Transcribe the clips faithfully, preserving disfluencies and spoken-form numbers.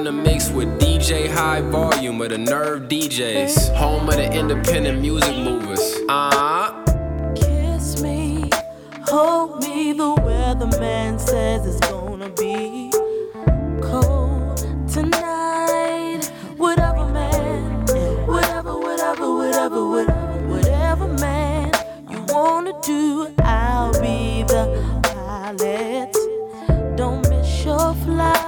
the mix with D J High Volume of the Nerve D Js, home of the independent music movers. Uh-huh. Kiss me, hold me, the weatherman says it's gonna be cold tonight. Whatever man, whatever, whatever, whatever, whatever, whatever man you wanna do, I'll be the pilot. Don't miss your flight.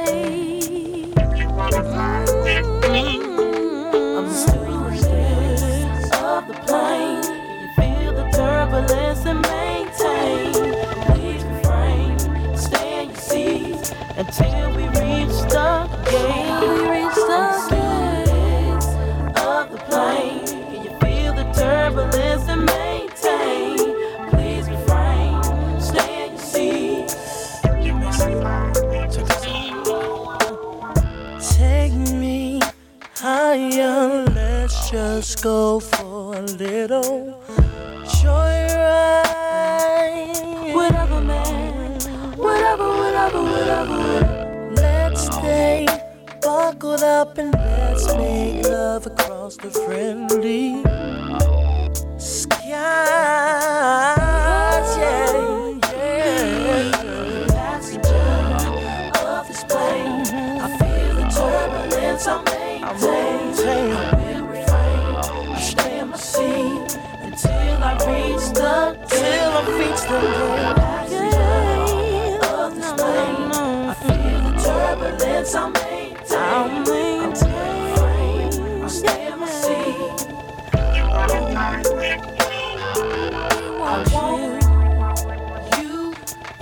I'm the stewardess of the plane. Can you feel the turbulence and maintain? Please refrain, stay in your seats until we reach the gate. We reach the gates of the plane. Can you feel the turbulence and maintain? Please refrain, stay in your seats. Take me higher, let's just go for a little joyride. Whatever, man, whatever, whatever, whatever. Let's stay buckled up and let's make love across the friendly skies. Yeah, yeah. Passenger of this plane, I feel the turbulence. I maintain. I will refrain. I stay in my seat until I reach the till I reach the gate of this plane. I feel the turbulence. I maintain. I maintain. I stay in my seat. I want you.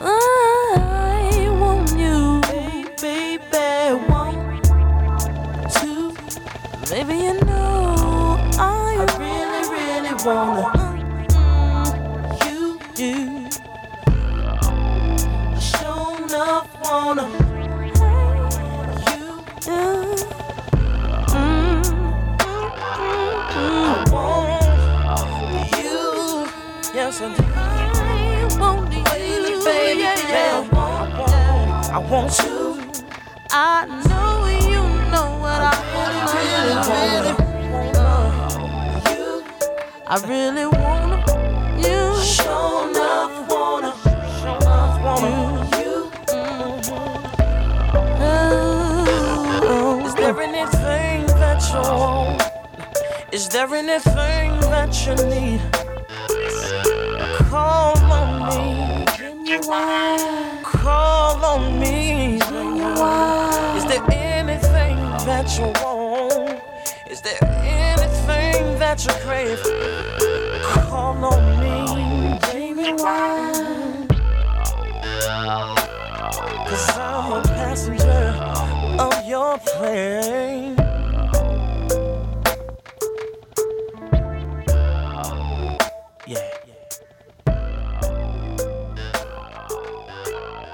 I want you, baby. Want to. Maybe you know I, I really, really wanna mm, you, you. I sure enough wanna you, you. Mm, mm, mm, I want you, yes I do. I want you, baby, baby, yeah, yeah. I want, I want you. I know you know what I really, really wanna. You, I really wanna. You, sure enough wanna. Sure enough wanna. You, mm-hmm. Oh, is there anything that you want? Is there anything that you need? Call on me. Call on me. Is there anything that you want? Is there anything that you crave? Call on me, baby, why? Cause I'm a passenger of your plane.